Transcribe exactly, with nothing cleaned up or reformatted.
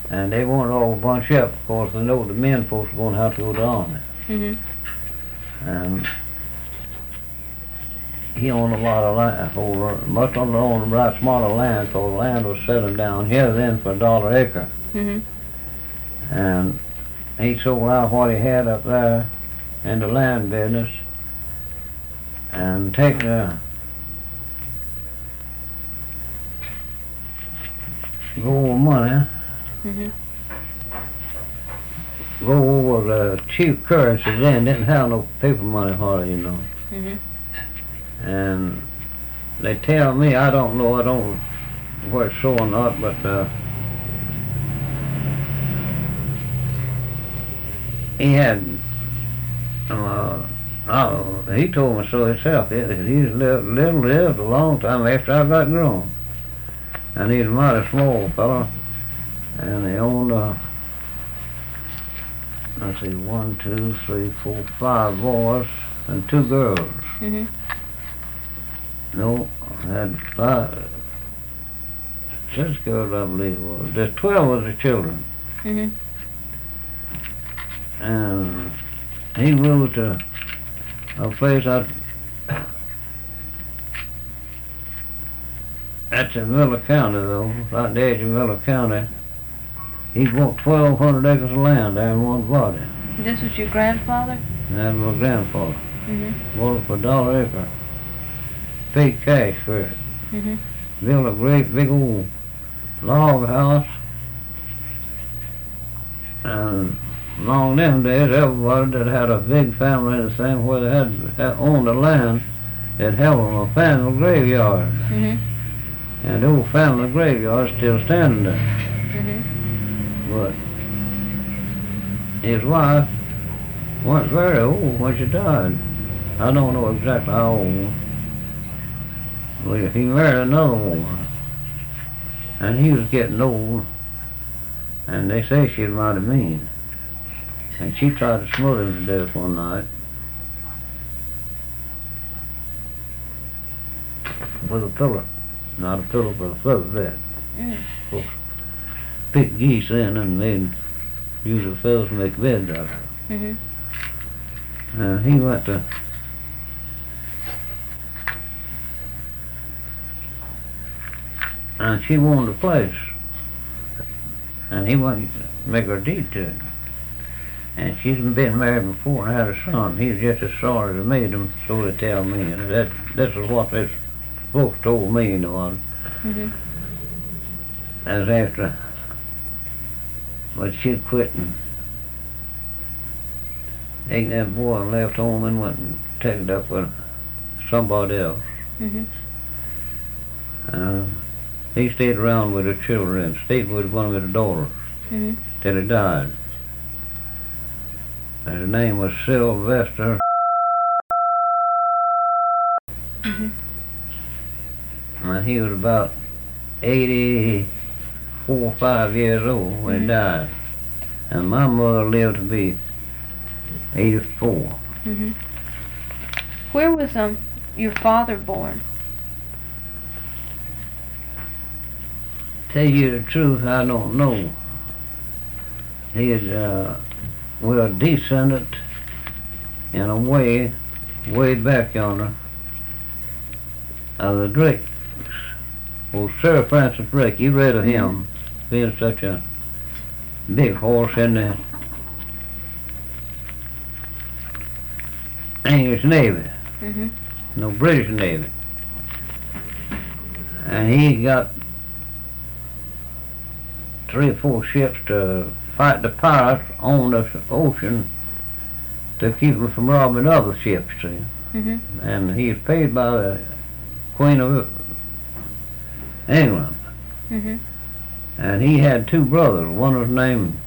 And they weren't all bunched up, of course. They know the men folks were going to have to go down there. Mm-hmm. And he owned a lot of land, over, must have owned a right small of land, because land was selling down here then for a dollar acre. Mm-hmm. And he sold out what he had up there in the land business and take the gold money, Mm-hmm. go over the cheap currency then, didn't have no paper money hardly, you know. Mm-hmm. And they tell me, I don't know, I don't know where it's so or not, but uh, he had, uh, oh, he told me so himself. He, he's lived, lived, lived a long time after I got grown. And he's a mighty small fellow. And he owned, uh, let's see, one, two, three, four, five boys and two girls. Mm-hmm. No, had five, six girls, I believe it was. There's twelve of the children. Mm-hmm. And he moved to a place out, that's in Miller County though, right at the edge of Miller County. He bought twelve hundred acres of land there in one body. This was your grandfather? And that was my grandfather. Mm-hmm. Bought it for a dollar acre. Paid cash for it. Mm-hmm. Built a great big old log house. And along them days, everybody that had a big family in the same way they had, had owned the land, they'd have them a family graveyard. Mm-hmm. And the old family graveyard's still standing there. Mm-hmm. But his wife wasn't very old when she died. I don't know exactly how old. Well, he married another woman, and he was getting old, and they say she was mighty mean. And she tried to smother him to death one night with a pillow. Not a pillow, but a feather bed. Mm. Folks picked geese in and made, use the feathers to make beds out of it. Mm-hmm. And he went to and she wanted a place, and he went to make her deed to it. And she's been married before and had a son. He's just as sorry as made him, so they tell me. And that this is what this folks told me, you know. Mm-hmm. As after, but she quit and ate that boy and left home and went and took it up with somebody else. Mm-hmm. Uh, he stayed around with her children and stayed with one of his daughters Mm-hmm. till he died. And his name was Sylvester. Mm-hmm. And he was about eighty-four, five years old when Mhm. he died. And my mother lived to be eighty-four. Mm-hmm. Where was um your father born? Tell you the truth, I don't know. He is, uh, well, descendant in a way, way back yonder, of the Drakes. Well, Sir Francis Drake, you read of him, being such a big horse in the English Navy, Mm-hmm. no British Navy. And he got three or four ships to fight the pirates on the ocean to keep them from robbing other ships, see. Mm-hmm. And he was paid by the Queen of England. Mm-hmm. And he had two brothers. One was named